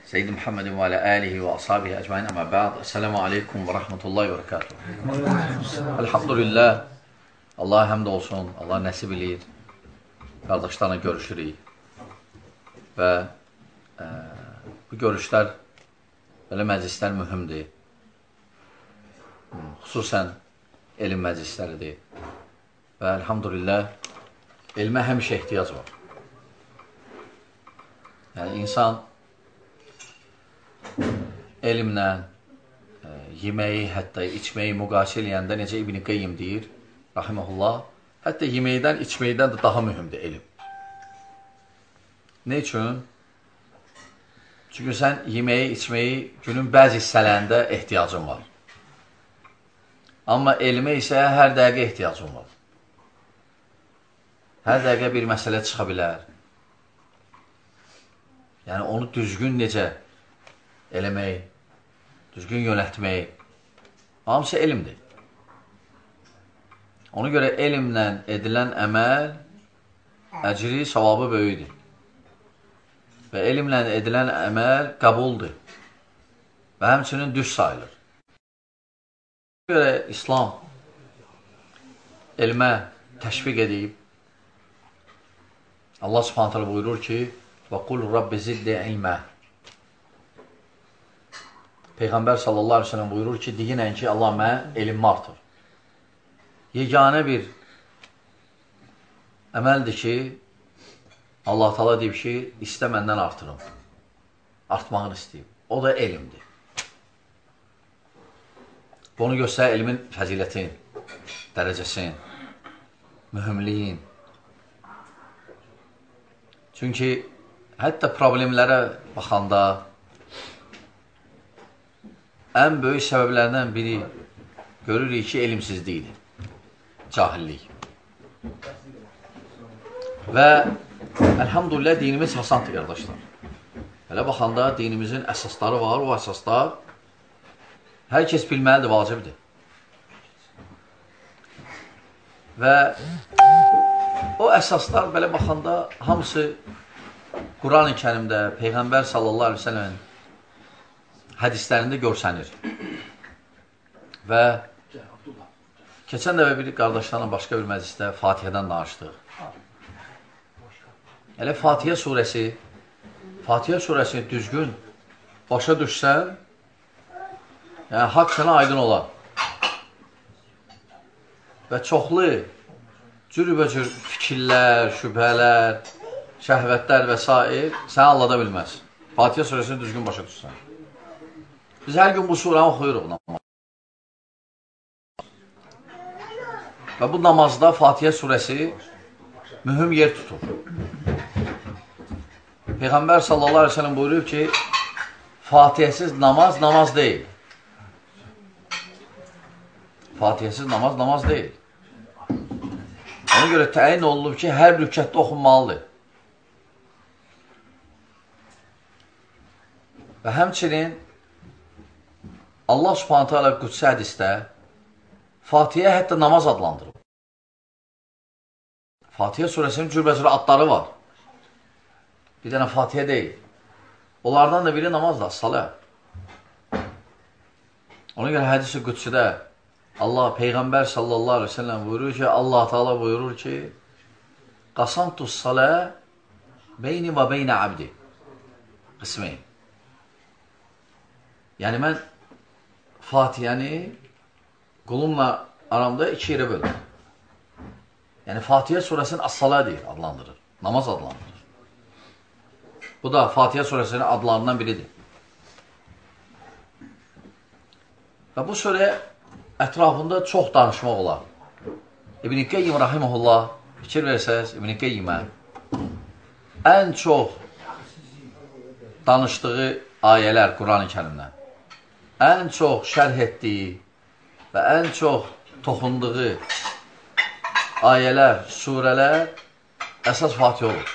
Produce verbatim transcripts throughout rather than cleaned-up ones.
Seyyid Muhammedin və alə alihi və ashabihi əcmain əmə bə'd. Esselamu aleykum və rəhmətullahi və rəkatuhu. Elhamdülillah, Allaha həmd olsun, Allah nəsib edir. Qardaşlarla görüşürük və e, bu görüşlər, belə məclislər mühümdir. Xüsusən elm məclisləridir və elhamdülillah, elmə həmişə ehtiyac var. Yəni, insan elmlə e, yeməyi, hətta içməyi müqayisə eləyəndə, necə İbn-i Qeyyim deyir, rahiməhullah, hətta yeməkdən, içməkdən də daha mühümdür elm. Ne üçün? Çünki sən yeməyi, içməyi günün bəzi hissələrində ehtiyacın var. Amma elmə isə hər dəqiqə ehtiyacın var. Hər dəqiqə bir məsələ çıxa bilər. Yəni, onu düzgün necə eləmək, düzgün yönətmək, hamısı elmdir. Ona görə elmlə edilən əməl, əcri, savabı böyüdür. Və elmlə edilən əməl qəbuldur və həmçinin düz sayılır. Ona görə İslam elmə təşviq edib, Allah subhanət hələ buyurur ki, وَقُلْ رَبِّ زِدِّ عِلْمَ Peyğəmbər sallallahu aleyhi ve sellem buyurur ki, deyinən ki, Allah mənə elmi artır. Yeganə bir əməldir ki, Allah Teala deyib ki, istə məndən artırım. Artmağını istəyib. O da elmdir. Bunu göstərir elmin fəzilətin, dərəcəsin, mühümliyin. Çünki hətta problemlərə baxanda ən böyük səbəblərdən biri görürük ki, elmsizlikdir, cahillik. Və əlhamdülillah dinimiz hasandır, qardaşlar. Elə baxanda dinimizin əsasları var, o əsaslar hər kəs bilməlidir, vacibdir. Və o əsaslar belə baxanda hamısı Quran-ı Kərimdə, Peyğəmbər sallallahu aleyhi ve sellemin hədislərində görsənir. Və keçən dəfə bir qardaşlarla başqa bir məclisdə Fatihədən danışdıq. Elə Fatihə surəsi, Fatihə surəsini düzgün başa düşsən, yəni haqq sənə aydın olar. Və çoxlu cürbəcür fikirlər, şübhələr, şəhvətlər və s. səni allada bilməz. Fatihə surəsini düzgün başa düşsən. Biz hər gün bu surəni oxuyuruq namaz. Və bu namazda Fatihə surəsi mühüm yer tutur. Peyğəmbər sallallahu aleyhi ve sellem buyurur ki, Fatihəsiz namaz, namaz deyil. Fatihəsiz namaz, namaz deyil. Ona görə təyin olunub ki, hər rükətdə oxunmalıdır. Və həmçinin Allah subhanətə alə qüdsə hədisdə Fatihə hətta namaz adlandırıb. Fatihə surəsinin cürbəcür adları var. Bir dənə Fatihə deyil. Onlardan da biri namazdır, salə. Ona görə hədisi qüdsüdə Allah, Peyğəmbər sallallahu aleyhi ve sellem buyurur ki, Allah Teala buyurur ki, qasamtus salə beyni və beynə abdi qismi. Yəni, mən Fatihəni qulumla aramda iki yerə bölür. Yəni, Fatihə surəsinin as-salə deyir, adlandırır, namaz adlandırır. Bu da Fatihə surəsinin adlarından biridir. Və bu surə ətrafında çox danışmaq olar. İbn-i Qeyyim rahiməhullah, fikir versəz, İbn-i Qeyyimə ən çox danışdığı ayələr Quran-ı Kərimdən, ən çox şərh etdiyi və ən çox toxunduğu ayələr, surələr əsas Fatihə olur.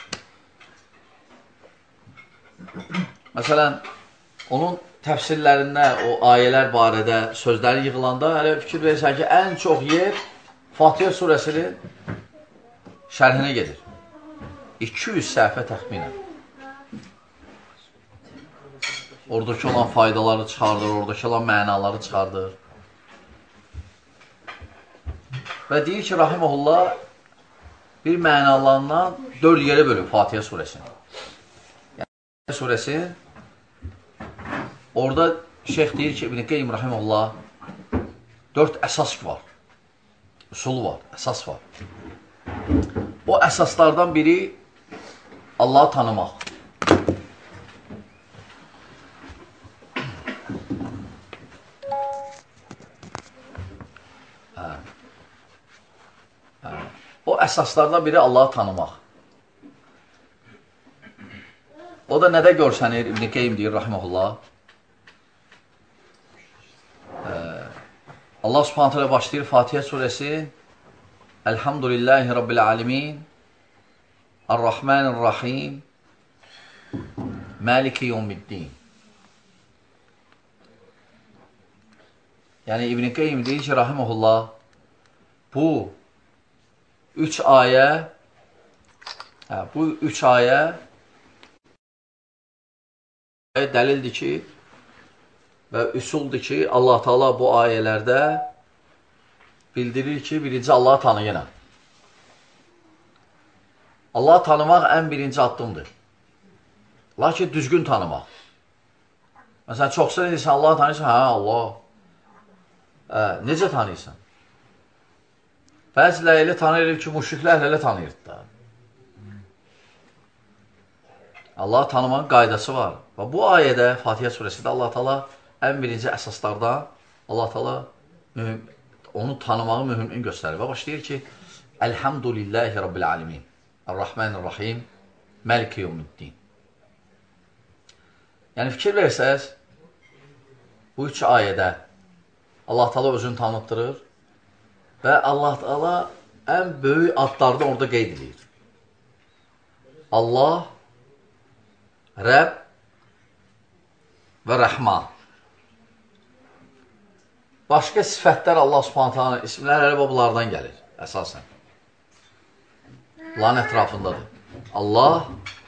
Məsələn, onun təfsirlərində, o ayələr barədə sözləri yığılanda, hələ fikir verirsən ki, ən çox yer Fatihə surəsinin şərhinə gedir. iki yüz səhifə təxminən. oradakı olan faydaları çıxardır, oradakı olan mənaları çıxardır. Və deyir ki, rahiməhullah, bir mənalarından dörd yerə bölüb Fatihə surəsini. Yəni, Fatihə surəsi, orada şeyx deyir ki, İbn-i Qeym rahiməhullah, dörd əsas var, usul var, əsas var. O əsaslardan biri Allahı tanımaq. Hə. Hə. O əsaslardan biri Allahı tanımaq. O da nədə görsənir? İbn-i Qeym deyir, rahiməhullah. Allah subhanətə ilə başlayır Fatihə surəsi. Elhamdülillahi Rabbil alemin. Ar-Rahmanir-Rahim. Maliki yevmiddin. Yəni İbn-i Qeym deyir ki, rahiməhullah, bu üç ayə hə, bu üç ayə dəlildir ki və üsuldur ki, Allah Teala bu ayələrdə bildirir ki, birinci Allahı tanıyın. Allahı tanımaq ən birinci addımdır. Lakin düzgün tanımaq. Məsələn, çoxsa insan Allahı tanıyırsan, hə, Allah. Hə, necə tanıyırsan? Bəzilə elə tanıyırıq ki, müşriklər elə tanıyırdı da. Allahı tanımanın qaydası var. Və bu ayədə, Fatihə surəsində Allah Teala ən birinci əsaslardan Allah Teala onu tanımağı mühümlüyünü göstərir. Və başlayır ki, Elhamdülillahi Rabbil alemin. Ar-Rahmanir-Rahim. Maliki yevmiddin. Yəni, fikir versəz, bu üç ayədə Allah Teala özünü tanıtdırır və Allah Teala ən böyük adlarını orada qeyd edir. Allah, Rəbb və Rəhman. Başqa sifətlər Allah subhanətələ isimlər elə bunlardan gəlir, əsasən. Allahın ətrafındadır. Allah,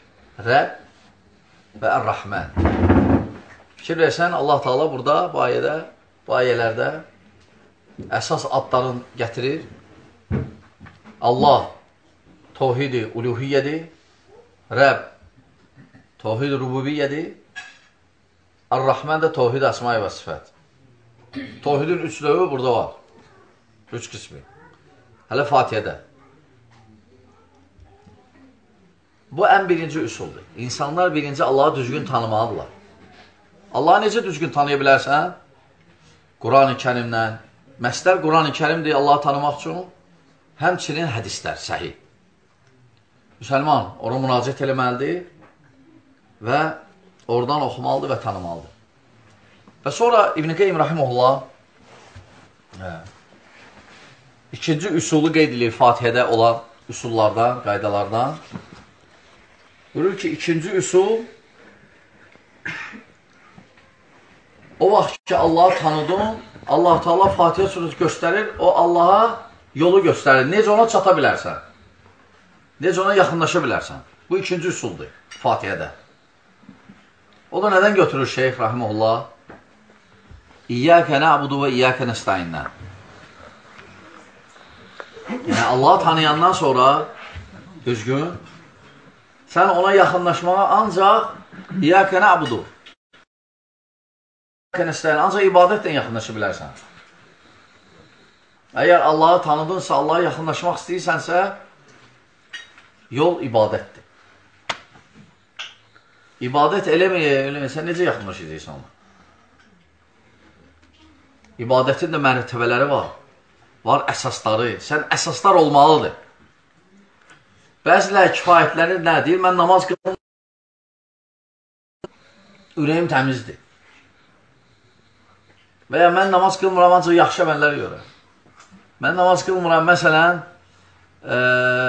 Rəbb və Ər-Rəhmən. Fikir versən, Allah Teala burada, bu ayədə, bu ayələrdə əsas adlarını gətirir. Allah, Tevhid-i Uluhiyyədir. Rəbb, Tevhid-i Rububiyyədir. Ər-Rəhmən də Tevhid-i Əsma-i və Sifət. Tevhidin üç növü burada var. Üç qismi. Hələ Fatihədə. Bu ən birinci üsuldur. İnsanlar birinci Allahı düzgün tanımalıdırlar. Allahı necə düzgün tanıya bilərsən? Quran-ı Kərimdən. Məslər Quran-ı Kərimdir Allahı tanımaq üçün. Həmçinin hədislər, səhih. Müsəlman ona müraciət eləməlidir və oradan oxumalıdır və tanımalıdır. Və sonra İbn-i Qeym rahiməhullah hə, ikinci üsulu qeyd edir Fatihədə olan üsullardan, qaydalardan. Buyurur ki, ikinci üsul o vaxt ki, Allahı tanıdın, Allah Teala Fatihə surəsi göstərir, o Allaha yolu göstərir. Necə ona çata bilərsən? Necə ona yaxınlaşa bilərsən? Bu ikinci üsuldur Fatihədə. O da nədən götürür şeyx rahiməhullah? İyyəkə nə'budu və iyyəkə nəstəindən. Yəni, Allahı tanıyandan sonra düzgün, sən ona yaxınlaşmağa ancaq İyyəkə nə'budu, iyyəkə nəstəindən, ancaq ibadətlə yaxınlaşa bilərsən. Əgər Allahı tanıdınsa, Allah'a yaxınlaşmaq istəyirsənsə, yol ibadətdir. İbadət eləməyə, eləməyə, necə yaxınlaşacaqsan ona? İbadətin də mərtəbələri var. Var əsasları. Sən əsaslar olmalıdır. Bəzilər kifayətlənir, nə deyir? Mən namaz qılmıram. Ürəyim təmizdir. Və ya mən namaz qılmıram, ancaq yaxşı əməllər görə. Mən namaz qılmıram, məsələn, e,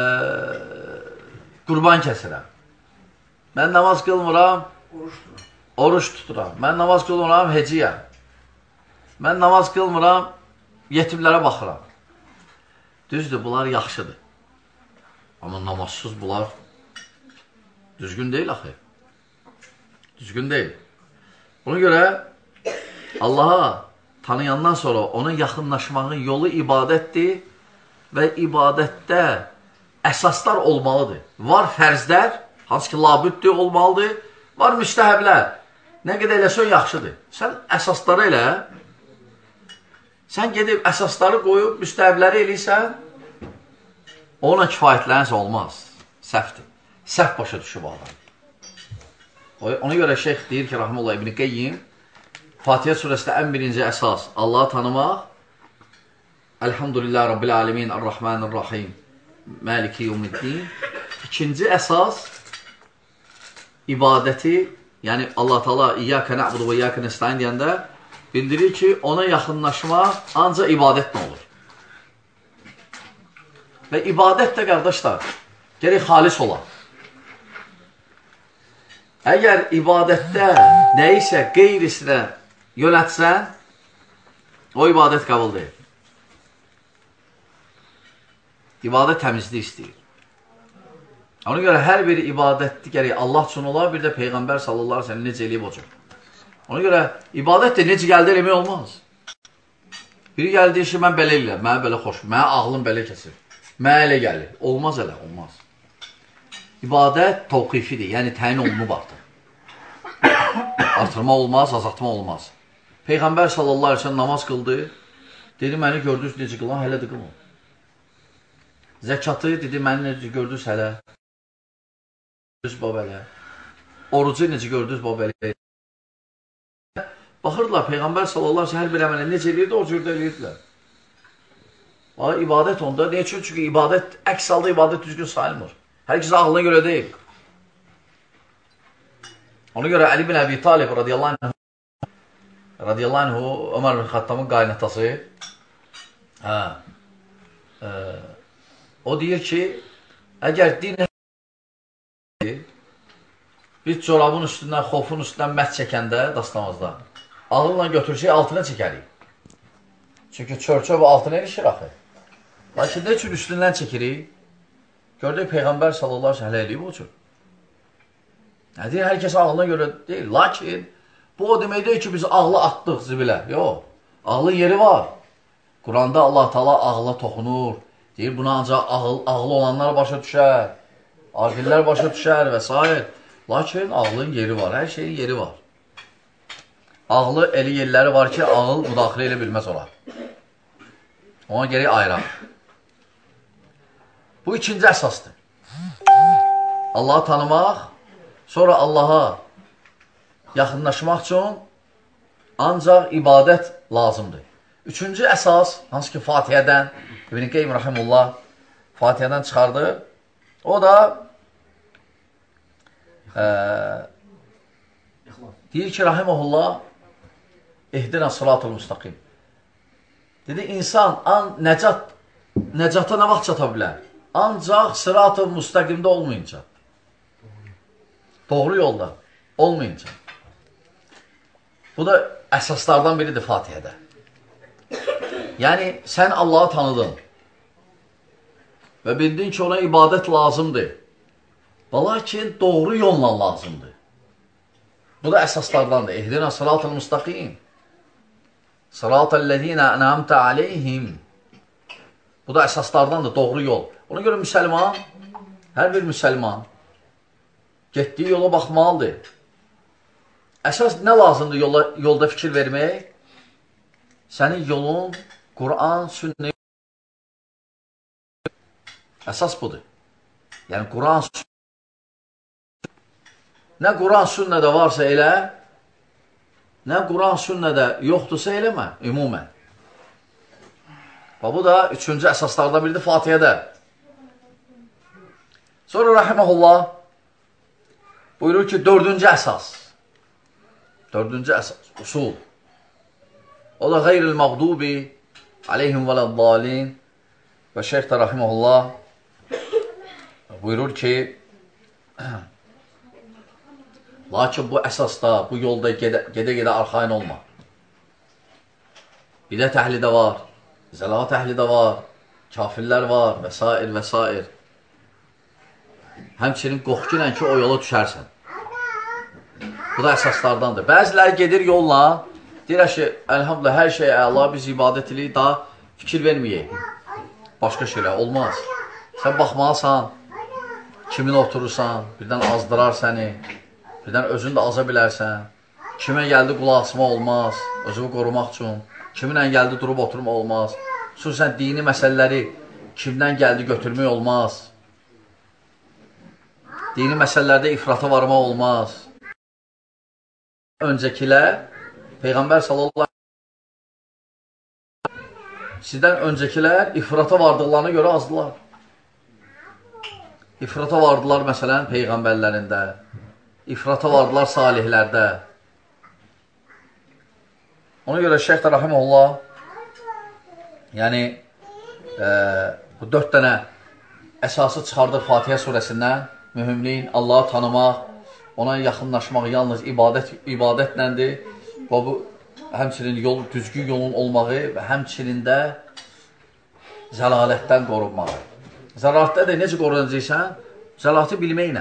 qurban kəsirəm. Mən namaz qılmıram, oruç tuturam. Mən namaz qılmıram, heciyəm. Mən namaz qılmıram, yetimlərə baxıram. Düzdür, bunlar yaxşıdır. Amma namazsız bunlar düzgün deyil axı. Düzgün deyil. Ona görə Allaha tanıyandan sonra ona yaxınlaşmağın yolu ibadətdir və ibadətdə əsaslar olmalıdır. Var fərzlər, hansı ki labüddür olmalıdır, var müstəhəblər. Nə qədər eləsən yaxşıdır. Sən əsasları elə, sən gedib əsasları qoyub müstəhəbləri eləysən, ona kifayətlənsə olmaz. Səhvdir. Səhv başa düşüb adam. Ona görə şeyx deyir ki, Rahmanullah İbn Qeyyim, Fatihə surəsində ən birinci əsas Allahı tanımaq, Elhamdülillah Rabbil Alemin, Ar-Rahmanir-Rahim, Maliki Yevmiddin. İkinci əsas ibadəti, yəni Allah Teala İyyaka na'budu və İyyaka nestaîn deyəndə bildirir ki, ona yaxınlaşmaq ancaq ibadətlə olur. Və ibadət də, qardaşlar, gərək xalis ola. Əgər ibadətdə nəyisə qeyrisinə yönətsən, o ibadət qəbul deyil. İbadət təmizlik istəyir. Ona görə hər bir ibadətdir gərək Allah üçün olar, bir də Peyğəmbər sallallahu aleyhi ve sellem necə eləyib o cür. Ona görə ibadət də necə gəldi eləmək olmaz. Biri gəldi ki, mən belə eləyəm, mənə belə xoş, mənə ağlım belə kəsir, mənə elə gəlir. Olmaz elə, olmaz. İbadət tavqifidir, yəni təyin olunub artıq. Artırma olmaz, azaltma olmaz. Peyğəmbər sallallahu aleyhi ve sellem namaz qıldı, dedi, məni gördünüz necə qılan, hələ də qılın. Zəkatı, dedi, məni necə gördünüz hələ, babələ. Orucu necə gördünüz babələ. Baxırdılar, Peyğəmbər sallallahu aleyhi ve sellem hər bir əmələ necə eləyirdi, o cürdə eləyirdilər. İbadət onda, ne üçün? Çünki ibadət, əks halda ibadət düzgün sayılmır. Hər ikisi ağlına görə deyil. Ona görə Əli bin Əbi Talib radiyallahu anh, radiyallahu anh, Ömər bin Xattamın qaynatası, hə, e, o deyir ki, əgər din bir corabın üstündən, xofun üstündən məhz çəkəndə, dastamazda, ağılla götürsək, altına çəkərik. Çünki çör-çöv altına erişir axı. Lakin nə üçün üstündən çəkirik? Gördük, Peyğəmbər sallallahu aleyhi ve sellem eləyib o üçün. Nə deyir, hər kəs ağlına görə deyil. Lakin, bu o demək deyil ki, biz ağlı atdıq zibilə. Yox, ağlı yeri var. Quranda Allah Teala ağla toxunur. Deyir, buna ancaq ağıl, ağlı olanlar başa düşər, aqillər başa düşər və s. Lakin ağlın yeri var, hər şeyin yeri var. Ağlı eli yerləri var ki, ağıl müdaxilə elə bilməz olar. Ona gerək ayıraq. Bu ikinci əsasdır. Allahı tanımaq, sonra Allaha yaxınlaşmaq üçün ancaq ibadət lazımdır. Üçüncü əsas, hansı ki Fatihədən, İbn Qeym Rahimullah Fatihədən çıxardı, o da e, deyir ki, Rahimullah İhdina sıratul müstaqim. Dedi, insan an, nəcat, nəcata nə vaxt çata bilər? Ancaq sırat-ı müstəqimdə olmayınca. Doğru yolda olmayınca. Bu da əsaslardan biridir Fatihədə. Yəni, sən Allahı tanıdın və bildin ki, ona ibadət lazımdır. Lakin doğru yolla lazımdır. Bu da əsaslardandır. İhdina sırat-ı müstəqim. Sırat-ı-ləzīnə ənəmtə aleyhim. Bu da əsaslardandır, doğru yol. Ona görə müsəlman, hər bir müsəlman getdiyi yola baxmalıdır. Əsas nə lazımdır yola, yolda fikir vermək? Sənin yolun Quran, sünnə. Əsas budur. Yəni, Quran, sünnə. Nə Quran, sünnədə varsa elə, nə Quran, sünnədə yoxdursa eləmə, ümumən. Və bu da üçüncü əsaslardan biridir Fatihədə. Sonra Rahiməhullah buyurur ki, dördüncü əsas. Dördüncü əsas, usul. O da qeyril məğdubi aleyhim vələddalin və Şeyx də Rahiməhullah buyurur ki, lakin bu əsasda, bu yolda gedə-gedə arxain olma. Bidət əhli də var, zəlat əhli də var, kafirlər var və s. və s. Həmçinin qorxunən ki, o yola düşərsən. Bu da əsaslardandır. Bəziləri gedir yolla, deyir ki, əlhamdülillah, hər şey əla, biz ibadət edirik, daha fikir verməyək. Başqa şeylər olmaz. Sən baxmalısan, kimin oturursan, birdən azdırar səni, birdən özün də aza bilərsən. Kimə gəldi qulaq asma olmaz, özünü qorumaq üçün. Kiminlə gəldi durub oturma olmaz. Xüsusən dini məsələləri kimdən gəldi götürmək olmaz. Dini məsələlərdə ifrata varmaq olmaz. Öncəkilər, Peyğəmbər sallallahu sizdən öncəkilər ifrata vardıqlarına görə azdılar. İfrata vardılar, məsələn, Peyğəmbərlərində. İfrata vardılar salihlərdə. Ona görə Şeyx də Rahimullah, yəni, e, bu dörd dənə əsası çıxardır Fatihə surəsindən, mühümliyin, Allahı tanımaq, ona yaxınlaşmaq yalnız ibadət, ibadətləndir və bu, həmçinin yol, düzgün yolun olmağı və həmçinin də zəlalətdən qorunmağı. Zəlalətdə də necə qorunacaqsən? Zəlalətı bilməklə.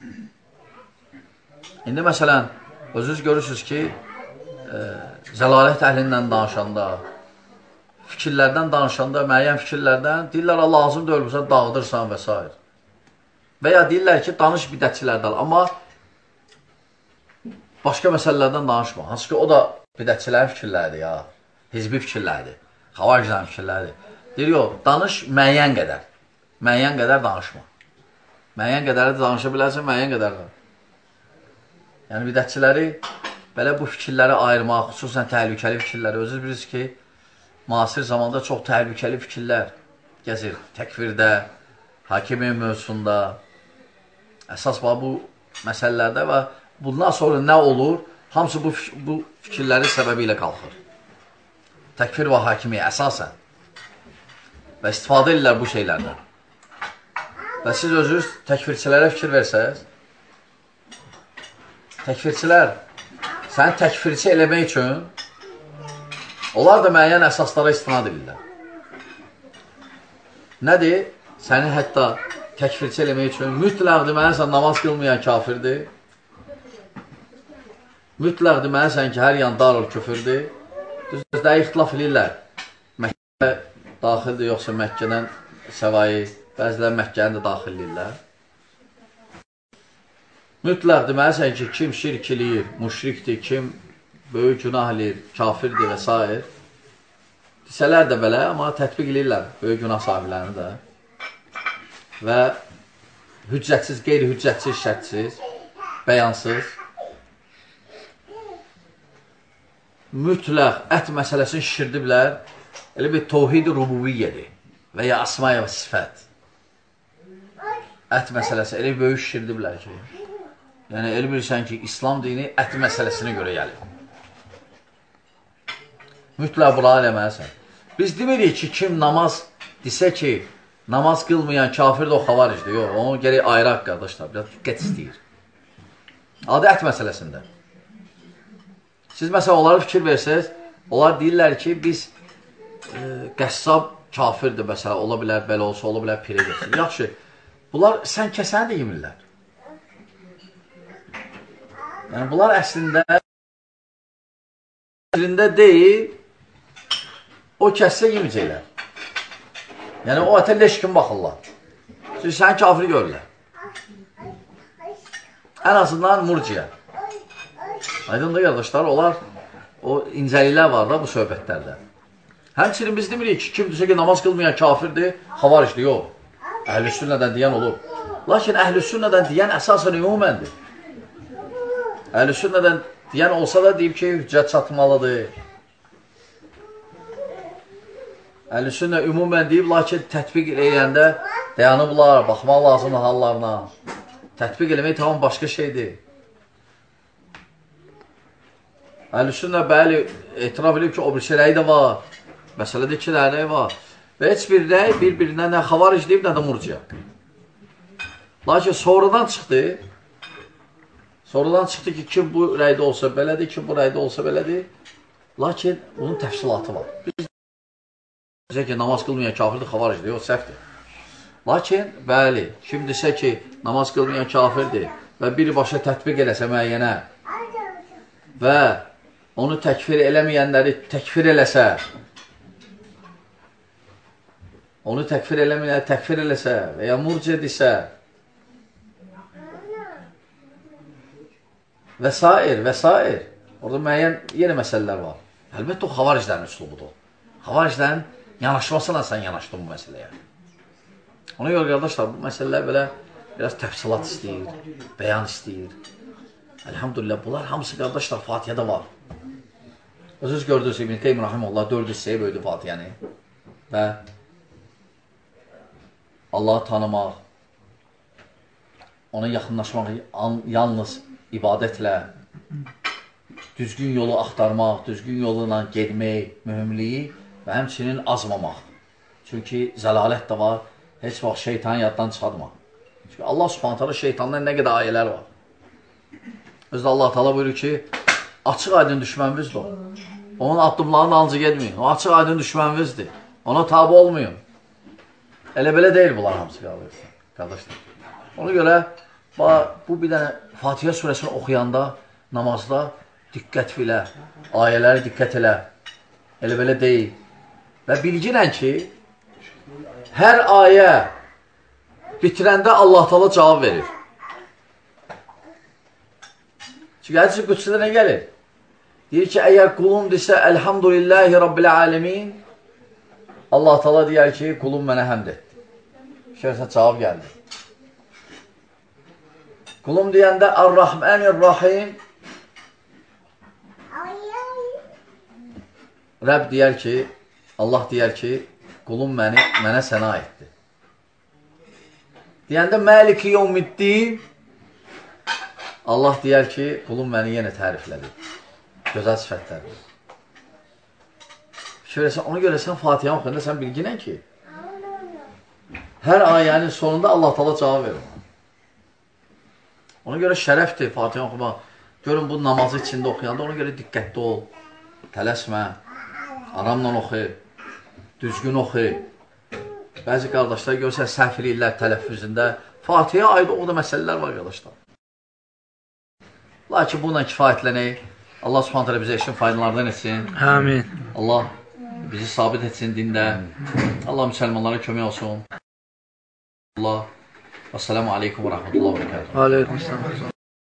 İndi məsələn, özünüz görürsünüz ki, e, zəlalət əhlindən danışanda, fikirlərdən danışanda, müəyyən fikirlərdən deyirlər, lazım deyil, dağıdırsan və s. Və ya deyirlər ki, danış bidətçilərdən, amma başqa məsələlərdən danışma. Hansı ki, o da bidətçilərin fikirləridir ya, hizbi fikirləridir, xavariclərin fikirləridir. Deyir, yox, danış müəyyən qədər, müəyyən qədər danışma. Müəyyən qədər də danışa bilərsən, müəyyən qədər də. Yəni, bidətçiləri belə bu fikirləri ayırmaq, xüsusən təhlükəli fikirləri, özünüz bilirsiniz ki, müasir zamanda çox təhlükəli fikirlər gəzir. Təkvirdə, hakimin mövzusunda, əsas var bu məsələlərdə və bundan sonra nə olur? Hamısı bu, bu fikirləri səbəbi ilə qalxır. Təkvir və hakimiyyə əsasən. Və istifadə edirlər bu şeylərdən. Və siz özünüz təkvirçilərə fikir versəniz, təkvirçilər səni təkvirçi eləmək üçün onlar da müəyyən əsaslara istinad edirlər. Nədir? Səni hətta təkvirçi eləmək üçün mütləq deməlisən namaz qılmayan kafirdir. Mütləq deməlisən ki, hər yan darul küfürdür. Düzdür, ixtilaf edirlər. Məkkə daxildir, yoxsa Məkkədən səvayı, bəzilər Məkkəni də daxil edirlər. Mütləq deməlisən ki, kim şirk eləyir, müşrikdir, kim böyük günah eləyir, kafirdir və s. Desələr də belə, amma tətbiq edirlər böyük günah sahiblərini də. Və hüccətsiz, qeyri-hüccətsiz, şərtsiz, bəyansız, mütləq ət məsələsini şişirdiblər, elə bir tohid-i rububiyyədir və ya asmaya və sifət. Ət məsələsi elə böyük şişirdiblər ki, yəni elə bilirsən ki, İslam dini ət məsələsinə görə gəlir. Mütləq buna eləməlisən. Biz demirik ki, kim namaz desə ki, namaz qılmayan kafir də o xavaricdir. Yox, onu gerək ayraq qardaşlar, biraz diqqət istəyir. Adı ət məsələsində. Siz məsələn, onlara fikir versəniz, onlar deyirlər ki, biz e, qəssab kafirdir, məsələn, ola bilər, belə olsa, ola bilər, pirə geçsin. Yaxşı, bunlar sən kəsəni də yemirlər. Yəni, bunlar əslində əslində deyil, o kəssə yeməyəcəklər. Yəni, o ətə leş kimi baxırlar. Çünki sən kafiri görürlər. Ən azından murciyə. Aydındır, qardaşlar, onlar o incəliklər var da bu söhbətlərdə. Həmçinin biz demirik ki, kim desə ki, namaz qılmayan kafirdir, xavaricdir, yox. Əhl-i sünnədən deyən olur. Lakin əhl-i sünnədən deyən əsasən ümuməndir. Əhl-i sünnədən deyən olsa da deyib ki, hüccət çatmalıdır. Əhl-i sünnə ümumən deyib, lakin tətbiq eləyəndə dayanıblar, baxmaq lazımdır hallarına. Tətbiq eləmək tamam başqa şeydir. Əhl-i sünnə bəli, etiraf edib ki, o bir şey rəyi də var. Məsələdə iki rəyi var. Və heç bir rəy bir-birindən nə xavaric deyib, nə də murciya. Lakin sonradan çıxdı, sonradan çıxdı ki, kim bu rəydə olsa belədir, kim bu rəydə olsa belədir. Lakin bunun təfsilatı var. Biz desə ki, namaz qılmayan kafirdir, xavaricdir, yox, səhvdir. Lakin, bəli, kim desə ki, namaz qılmayan kafirdir və birbaşa tətbiq eləsə müəyyənə, və onu təkfir eləməyənləri təkfir eləsə, onu təkfir eləməyənləri təkfir eləsə və ya murciə desə və s. və s. Orada müəyyən yeni məsələlər var. Əlbəttə, o xavariclərin üslubudur. Xavariclərin yanaşmasıyla sən yanaşdın bu məsələyə. Ona görə, qardaşlar, bu məsələlər belə biraz təfsilat istəyir, bəyan istəyir. Elhamdülillah, bunlar hamısı, qardaşlar, Fatihədə var. Özünüz gördünüz, İbn Qeym Rahimullah dörd hissəyə böldü Fatihəni və Allahı tanımaq, ona yaxınlaşmaq yalnız ibadətlə, düzgün yolu axtarmaq, düzgün yolu ilə gedmək, mühümliyi və həmçinin azmamaq. Çünki zəlalət də var, heç vaxt şeytanı yaddan çıxartmaq. Çünki Allah Subhanahu taala şeytandan nə qədər ayələr var. Özdə Allah Taala buyurur ki, açıq aydın düşmənimizdir o. Onun addımlarının ancaq getməyin. O açıq aydın düşmənimizdir. Ona tabi olmayın. Elə belə deyil bunlar hamısı qardaşlar. Ona görə bu bir dənə Fatihə surəsini oxuyanda, namazda diqqət filə, ayələri diqqət elə. Elə belə deyil. Və bilginən ki, hər ayə bitirəndə Allah Taala cavab verir. Çünki hədis-i qüdsüdə nə gəlir? Deyir ki, əgər qulum desə, Elhamdülillahi Rabbil Alemin, Allah Taala deyər ki, qulum mənə həmd etdi. Şərsə cavab gəldi. Qulum deyəndə, Ar-Rahmanir-Rahim, Rəbb deyər ki, Allah deyər ki, qulum məni, mənə səna etdi. Deyəndə, Məliki Yevmiddin, Allah deyər ki, qulum məni yenə təriflədi. Gözəl sifətlərdir. Şöyləsən, ona görə sən Fatihə oxuyanda sən bilginən ki, hər ayənin sonunda Allah Taala cavab verir. Ona görə şərəfdir Fatihə oxumaq. Görün, bu namazı içində oxuyanda ona görə diqqətli ol, tələsmə, aramla oxu, düzgün oxu. Bəzi qardaşlar görsən, səhv eləyirlər tələffüzündə. Fatihə aid o da məsələlər var, qardaşlar. Lakin bununla kifayətlənək. Allah Subhanahu taala bizə işin faydalarından etsin. Amin. Allah bizi sabit etsin dində. Allah müsəlmanlara kömək olsun. Allah. Esselamu aleykum və rəhmətullahi və bərəkətuhu. Aleyküm selam.